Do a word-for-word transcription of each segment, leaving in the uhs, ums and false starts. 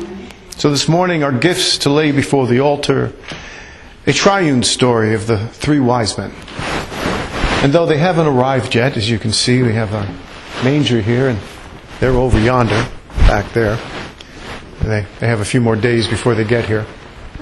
So this morning, our gifts to lay before the altar, a triune story of the three wise men. And though they haven't arrived yet, as you can see, we have a manger here, and they're over yonder, back there. They, they have a few more days before they get here.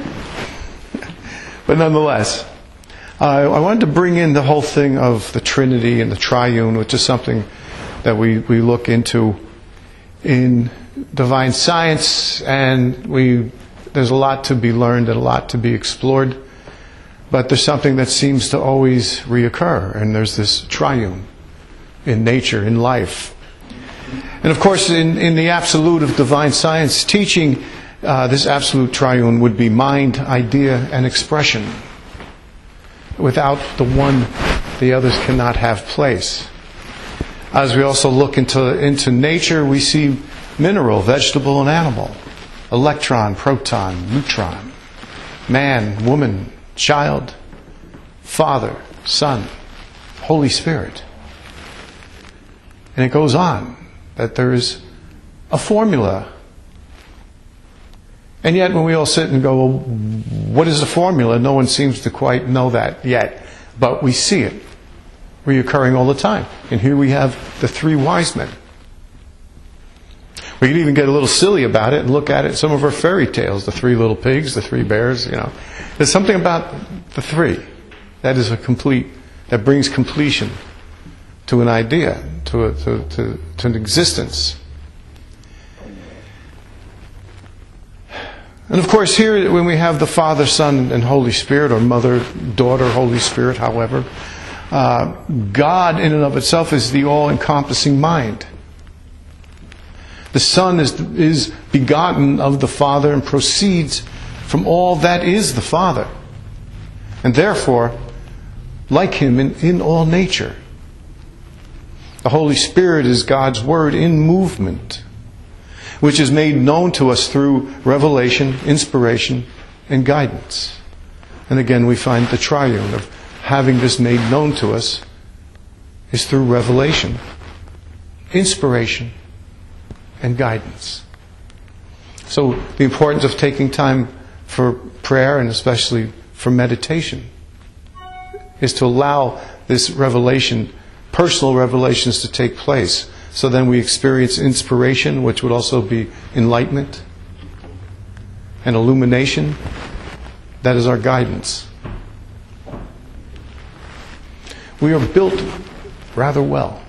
But nonetheless, uh, I wanted to bring in the whole thing of the Trinity and the triune, which is something that we, we look into in divine science, and we there's a lot to be learned and a lot to be explored. But there's something that seems to always reoccur, and there's this triune in nature, in life. And of course, in, in the absolute of divine science teaching, uh, this absolute triune would be mind, idea, and expression. Without the one, the others cannot have place. As we also look into, into nature, we see mineral, vegetable, and animal. Electron, proton, neutron. Man, woman, child, Father, Son, Holy Spirit. And it goes on that there is a formula. And yet when we all sit and go, well, what is the formula? No one seems to quite know that yet. But we see it reoccurring all the time. And here we have the three wise men. We can even get a little silly about it and look at it in some of our fairy tales. The three little pigs, the three bears, you know. There's something about the three that is a complete, that brings completion to an idea, to, a, to, to, to an existence. And of course here, when we have the Father, Son, and Holy Spirit, or Mother, Daughter, Holy Spirit, however, uh, God in and of itself is the all-encompassing mind. The Son is, is begotten of the Father and proceeds from all that is the Father. And therefore, like Him in, in all nature. The Holy Spirit is God's Word in movement, which is made known to us through revelation, inspiration, and guidance. And again, we find the triune of having this made known to us is through revelation, inspiration, and guidance. So the importance of taking time for prayer, and especially for meditation, is to allow this revelation, personal revelations, to take place. So then we experience inspiration, which would also be enlightenment and illumination. That is our guidance. We are built rather well.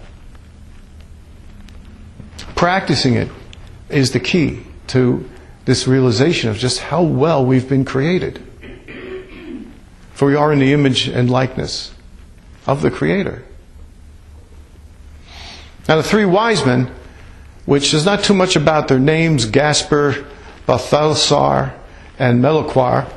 Practicing it is the key to this realization of just how well we've been created. For we are in the image and likeness of the Creator. Now the three wise men, which is not too much about their names, Gaspar, Balthasar, and Melchior,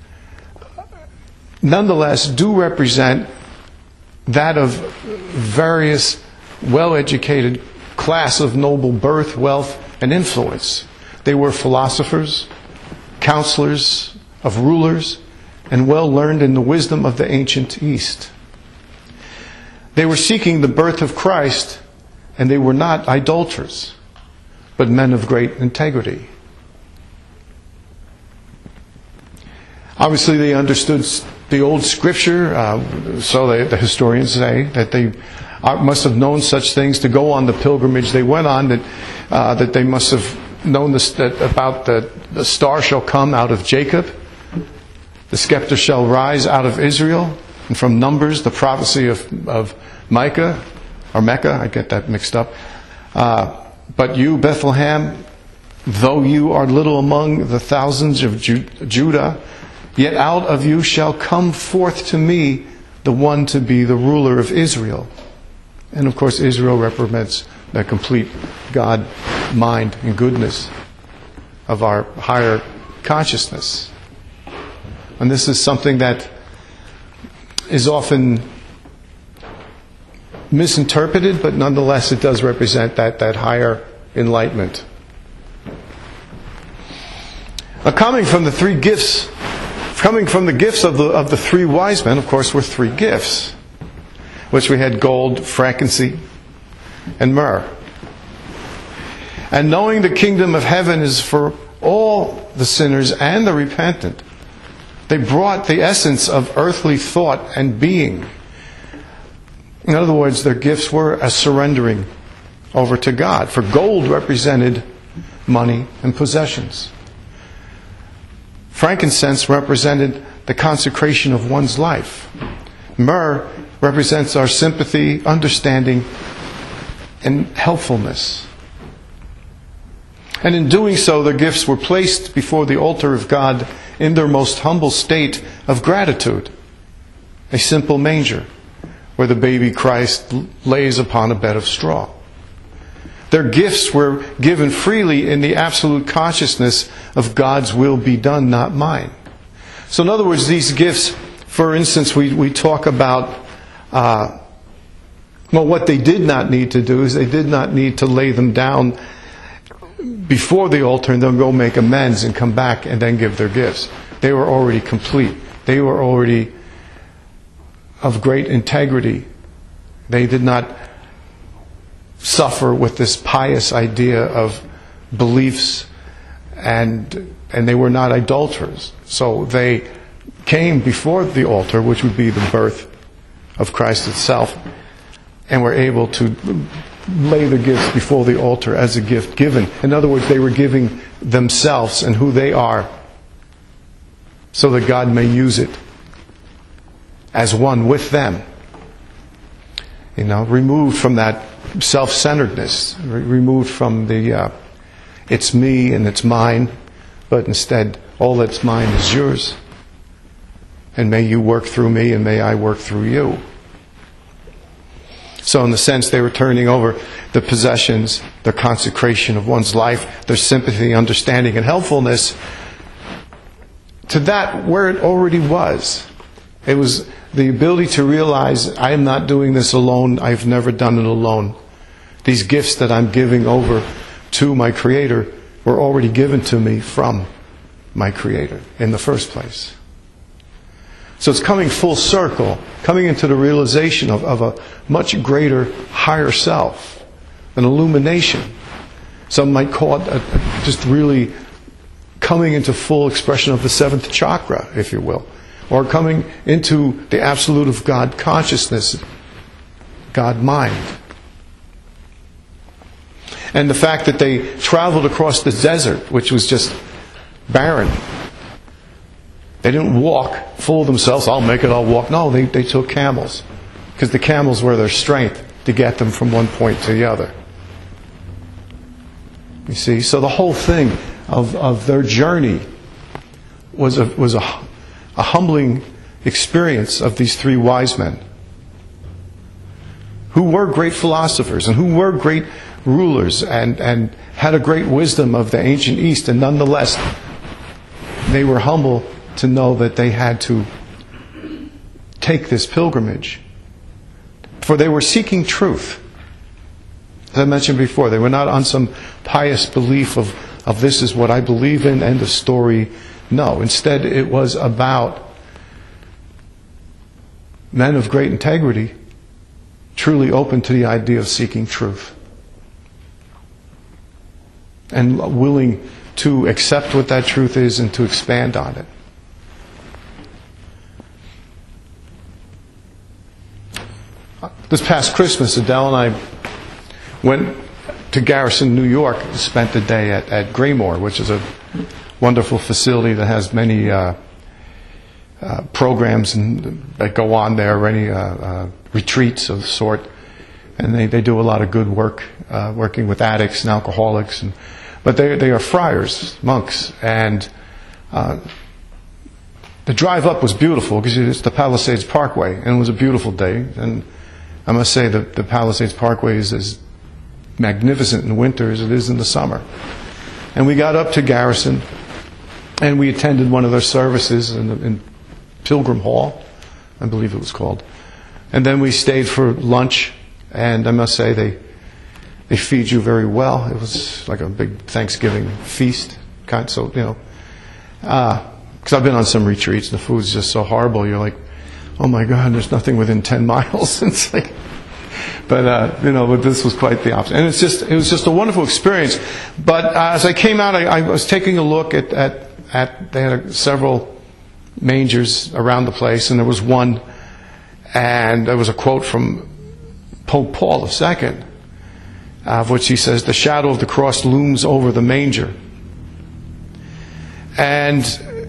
nonetheless do represent that of various well-educated class of noble birth, wealth, and influence. They were philosophers, counselors of rulers, and well learned in the wisdom of the ancient East. They were seeking the birth of Christ, and they were not idolaters, but men of great integrity. Obviously, they understood the old Scripture, uh, so they, the historians say that they must have known such things to go on the pilgrimage they went on, that uh, that they must have known this, that about the, the star shall come out of Jacob, the scepter shall rise out of Israel, and from Numbers, the prophecy of, of Micah, or Mecca, I get that mixed up. Uh, but you, Bethlehem, though you are little among the thousands of Ju- Judah, yet out of you shall come forth to me the one to be the ruler of Israel. And of course, Israel represents the complete God, mind, and goodness of our higher consciousness. And this is something that is often misinterpreted, but nonetheless it does represent that, that higher enlightenment. Now, coming from the three gifts, coming from the gifts of the of the three wise men, of course, were three gifts, which we had gold, frankincense, and myrrh. And knowing the kingdom of heaven is for all the sinners and the repentant. They brought the essence of earthly thought and being. In other words, their gifts were a surrendering over to God. For gold represented money and possessions. Frankincense represented the consecration of one's life. Myrrh represents our sympathy, understanding, and helpfulness. And in doing so, the gifts were placed before the altar of God in their most humble state of gratitude. A simple manger where the baby Christ lays upon a bed of straw. Their gifts were given freely in the absolute consciousness of God's will be done, not mine. So in other words, these gifts, for instance, we, we talk about, uh, well, what they did not need to do is they did not need to lay them down before the altar and then go make amends and come back and then give their gifts. They were already complete. They were already of great integrity. They did not suffer with this pious idea of beliefs, and and they were not idolaters. So they came before the altar, which would be the birth of Christ itself, and were able to lay the gifts before the altar as a gift given. In other words, they were giving themselves and who they are so that God may use it as one with them. You know, removed from that self-centeredness, re- removed from the uh, it's me and it's mine, but instead all that's mine is yours. And may you work through me and may I work through you. So in the sense they were turning over the possessions, their consecration of one's life, their sympathy, understanding, and helpfulness to that where it already was. It was the ability to realize I am not doing this alone. I've never done it alone. These gifts that I'm giving over to my Creator were already given to me from my Creator in the first place. So it's coming full circle, coming into the realization of, of a much greater, higher self, an illumination. Some might call it a, a, just really coming into full expression of the seventh chakra, if you will. Or coming into the absolute of God consciousness, God mind. And the fact that they traveled across the desert, which was just barren. They didn't walk, fool themselves, I'll make it, I'll walk. No, they, they took camels. Because the camels were their strength to get them from one point to the other. You see, so the whole thing of, of their journey was a, was a, a humbling experience of these three wise men. Who were great philosophers and who were great rulers and, and had a great wisdom of the ancient East, and nonetheless they were humble to know that they had to take this pilgrimage. For they were seeking truth. As I mentioned before, they were not on some pious belief of, of this is what I believe in, end of story. No, instead it was about men of great integrity truly open to the idea of seeking truth. And willing to accept what that truth is and to expand on it. This past Christmas, Adele and I went to Garrison, New York, and spent the day at, at Graymore, which is a wonderful facility that has many uh, uh, programs and, that go on there, any uh, uh, retreats of the sort. And they, they do a lot of good work, uh, working with addicts and alcoholics. And, but they, they are friars, monks, and uh, the drive up was beautiful because it's the Palisades Parkway, and it was a beautiful day. And I must say that the Palisades Parkway is as magnificent in winter as it is in the summer. And we got up to Garrison, and we attended one of their services in, in Pilgrim Hall, I believe it was called. And then we stayed for lunch, and I must say they they feed you very well. It was like a big Thanksgiving feast, kind. So you know, because uh, I've been on some retreats, and the food's just so horrible. You're like, oh my God, there's nothing within ten miles. It's like, but uh, you know, but this was quite the opposite. And it's just, it was just a wonderful experience. But uh, as I came out, I, I was taking a look at, at, at they had several mangers around the place, and there was one, and there was a quote from Pope Paul the Second, of which he says, "The shadow of the cross looms over the manger." And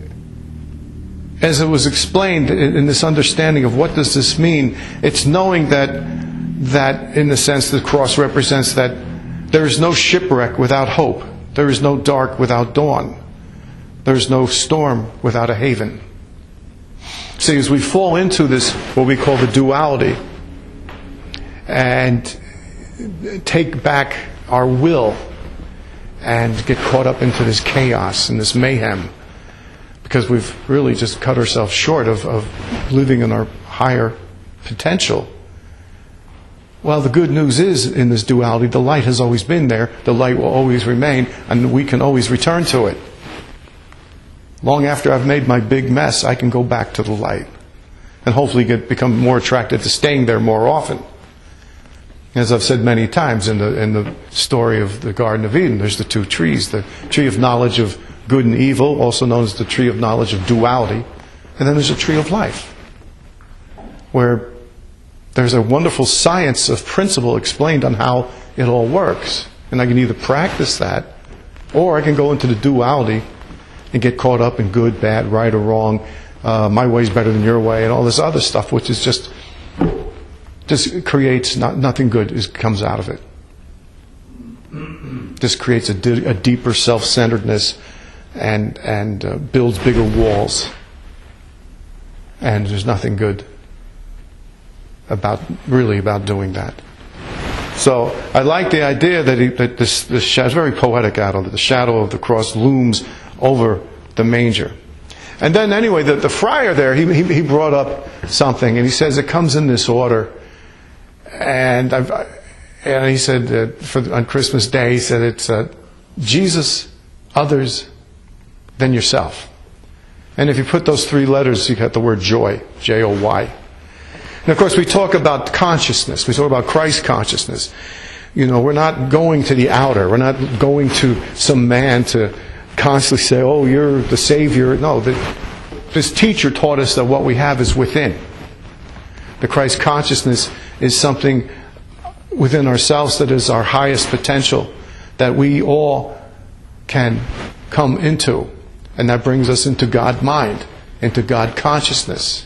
as it was explained in this understanding of what does this mean, it's knowing that, that in a sense the cross represents that there is no shipwreck without hope. There is no dark without dawn. There is no storm without a haven. See, as we fall into this, what we call the duality, and take back our will and get caught up into this chaos and this mayhem, because we've really just cut ourselves short of, of living in our higher potential. Well, the good news is, in this duality, the light has always been there, the light will always remain, and we can always return to it. Long after I've made my big mess, I can go back to the light and hopefully get become more attracted to staying there more often. As I've said many times in the in the story of the Garden of Eden, there's the two trees, the tree of knowledge of good and evil, also known as the tree of knowledge of duality, and then there's a tree of life, where there's a wonderful science of principle explained on how it all works. And I can either practice that, or I can go into the duality and get caught up in good, bad, right or wrong, uh, my way's better than your way, and all this other stuff, which is just just creates not, nothing good is, comes out of it. Just creates a, di- a deeper self-centeredness and and uh, builds bigger walls. And there's nothing good about really about doing that. So I like the idea that, he, that this, this shadow is very poetic out of it. The shadow of the cross looms over the manger. And then anyway, the, the friar there, he, he, he brought up something, and he says it comes in this order. And I've, and he said that for, on Christmas Day, he said it's uh, Jesus, others, then yourself. And if you put those three letters, you got the word joy, J O Y. And of course, we talk about consciousness. We talk about Christ consciousness. You know, we're not going to the outer. We're not going to some man to constantly say, "Oh, you're the Savior." No, the, this teacher taught us that what we have is within. The Christ consciousness is something within ourselves that is our highest potential, that we all can come into. And that brings us into God mind, into God consciousness.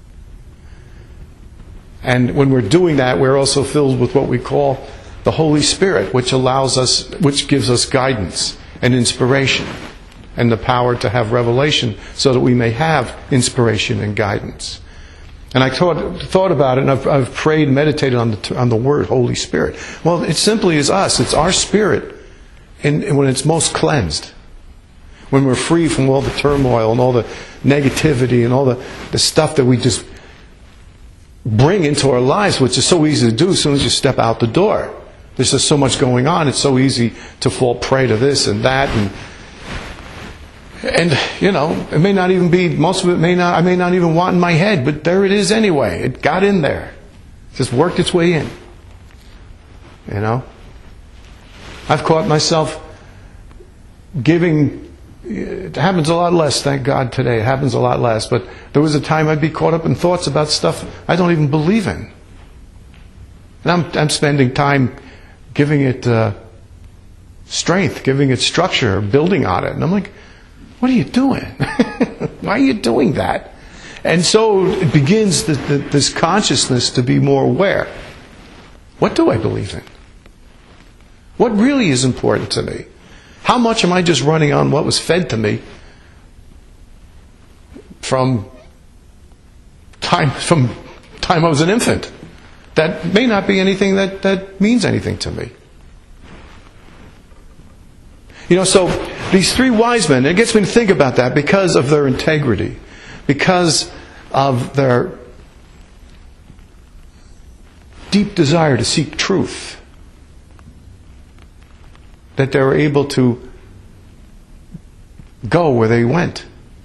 And when we're doing that, we're also filled with what we call the Holy Spirit, which allows us, which gives us guidance and inspiration and the power to have revelation so that we may have inspiration and guidance. And I thought, thought about it, and I've, I've prayed and meditated on the, on the word Holy Spirit. Well, it simply is us. It's our spirit in, in when it's most cleansed. When we're free from all the turmoil and all the negativity and all the, the stuff that we just bring into our lives, which is so easy to do as soon as you step out the door. There's just so much going on. It's so easy to fall prey to this and that. And, and you know, it may not even be, most of it may not, I may not even want in my head, but there it is anyway. It got in there. It just worked its way in. You know? I've caught myself giving. It happens a lot less, thank God, today. It happens a lot less. But there was a time I'd be caught up in thoughts about stuff I don't even believe in. And I'm, I'm spending time giving it uh, strength, giving it structure, building on it. And I'm like, what are you doing? Why are you doing that? And so it begins the, the, this consciousness to be more aware. What do I believe in? What really is important to me? How much am I just running on what was fed to me from time from time I was an infant? That may not be anything that, that means anything to me. You know, so these three wise men, it gets me to think about that because of their integrity, because of their deep desire to seek truth. That they were able to go where they went.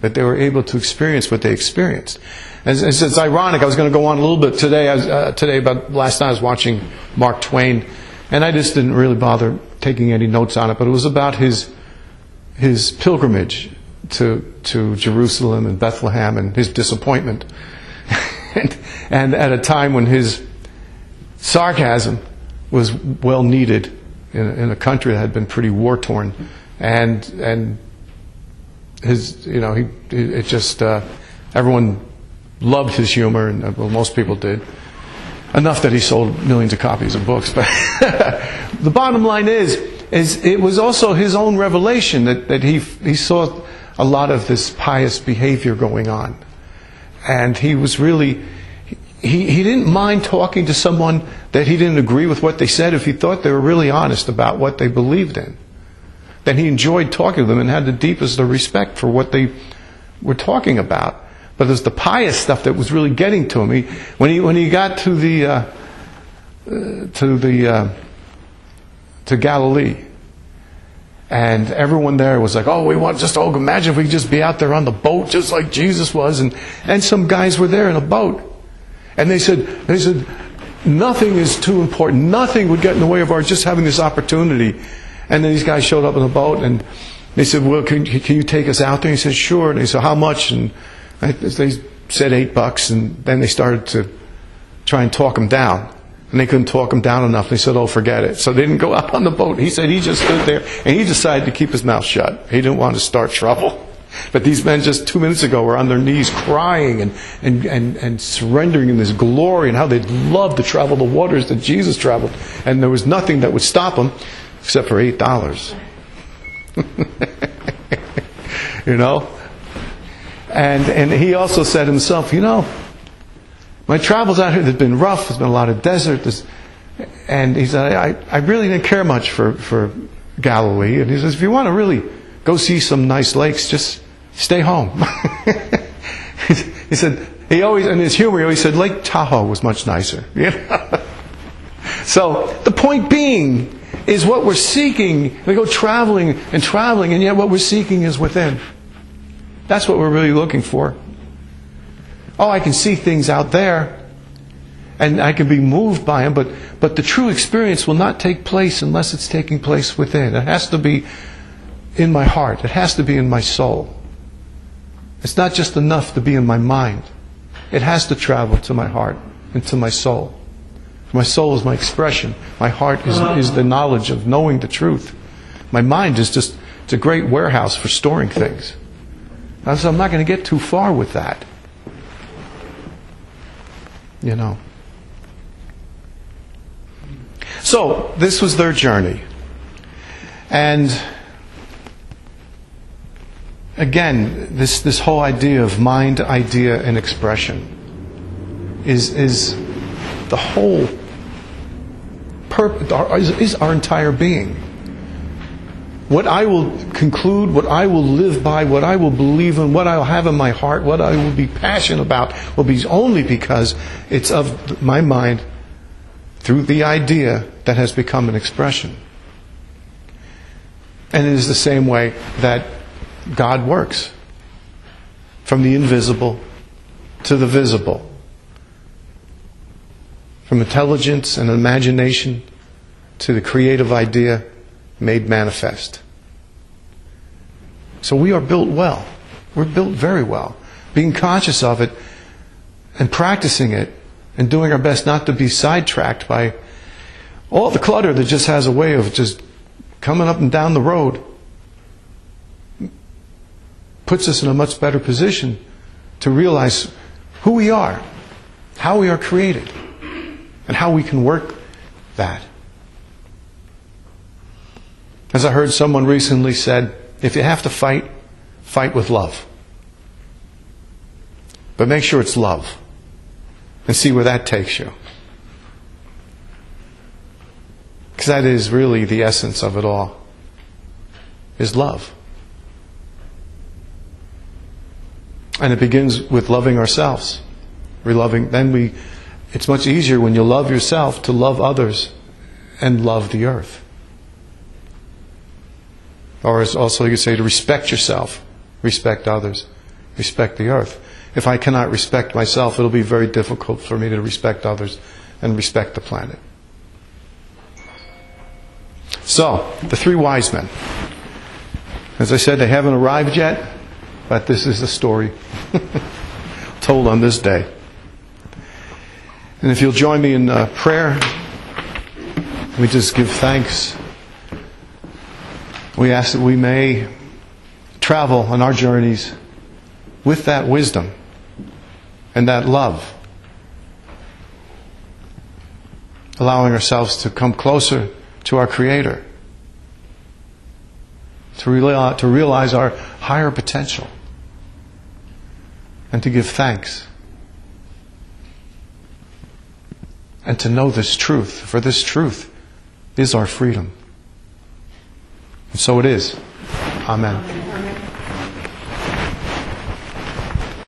that they were able to experience what they experienced. And it's, it's ironic. I was going to go on a little bit today. I was, uh, today, about last night, I was watching Mark Twain, and I just didn't really bother taking any notes on it. But it was about his his pilgrimage to to Jerusalem and Bethlehem and his disappointment, and, and at a time when his sarcasm was well needed in, in a country that had been pretty war torn, and and his you know he it just uh, everyone loved his humor, and well, most people did, enough that he sold millions of copies of books. But the bottom line is, is it was also his own revelation that, that he he saw a lot of this pious behavior going on, and he was really he he didn't mind talking to someone that he didn't agree with what they said if he thought they were really honest about what they believed in. Then he enjoyed talking to them and had the deepest of respect for what they were talking about. But there's the pious stuff that was really getting to him. He, when he when he got to the uh, uh, to the uh, to Galilee, and everyone there was like, "Oh, we want just oh, imagine if we could just be out there on the boat, just like Jesus was." And and some guys were there in a boat, and they said they said nothing is too important. Nothing would get in the way of our just having this opportunity. And then these guys showed up in a boat, and they said, "Well, can can you take us out there?" And he said, "Sure." And they said, "How much?" And they said eight bucks, and then they started to try and talk him down. And they couldn't talk him down enough. They said, "Oh, forget it." So they didn't go out on the boat. He said he just stood there, and he decided to keep his mouth shut. He didn't want to start trouble. But these men just two minutes ago were on their knees crying and, and, and, and surrendering in this glory and how they'd love to travel the waters that Jesus traveled. And there was nothing that would stop them except for eight dollars. You know? And and he also said himself, you know, my travels out here, there's been rough, there's been a lot of desert, there's, and he said, I, I really didn't care much for, for Galilee. And he says, if you want to really go see some nice lakes, just stay home. He said, he always, in his humor, he always said Lake Tahoe was much nicer. You know? So the point being is what we're seeking, we go traveling and traveling, and yet what we're seeking is within. That's what we're really looking for. Oh, I can see things out there, and I can be moved by them, but, but the true experience will not take place unless it's taking place within. It has to be in my heart. It has to be in my soul. It's not just enough to be in my mind. It has to travel to my heart and to my soul. My soul is my expression. My heart is, is the knowledge of knowing the truth. My mind is just, it's a great warehouse for storing things. So I'm not going to get too far with that. You know. So, this was their journey. And again, this, this whole idea of mind, idea, and expression is, is the whole purpose, is, is our entire being. What I will conclude, what I will live by, what I will believe in, what I will have in my heart, what I will be passionate about, will be only because it's of my mind through the idea that has become an expression. And it is the same way that God works. From the invisible to the visible. From intelligence and imagination to the creative idea made manifest. So we are built well. We're built very well. Being conscious of it and practicing it and doing our best not to be sidetracked by all the clutter that just has a way of just coming up and down the road puts us in a much better position to realize who we are, how we are created, and how we can work that. As I heard someone recently said, if you have to fight, fight with love. But make sure it's love. And see where that takes you. Because that is really the essence of it all. Is love. And it begins with loving ourselves. We're loving, then we, it's much easier when you love yourself to love others and love the earth. Or as also you could say, to respect yourself, respect others, respect the earth. If I cannot respect myself, it'll be very difficult for me to respect others and respect the planet. So, the three wise men. As I said, they haven't arrived yet, but this is the story told on this day. And if you'll join me in uh, prayer, we just give thanks. We ask that we may travel on our journeys with that wisdom and that love, allowing ourselves to come closer to our Creator, to realize, to realize our higher potential, and to give thanks, and to know this truth, for this truth is our freedom. And so it is. Amen.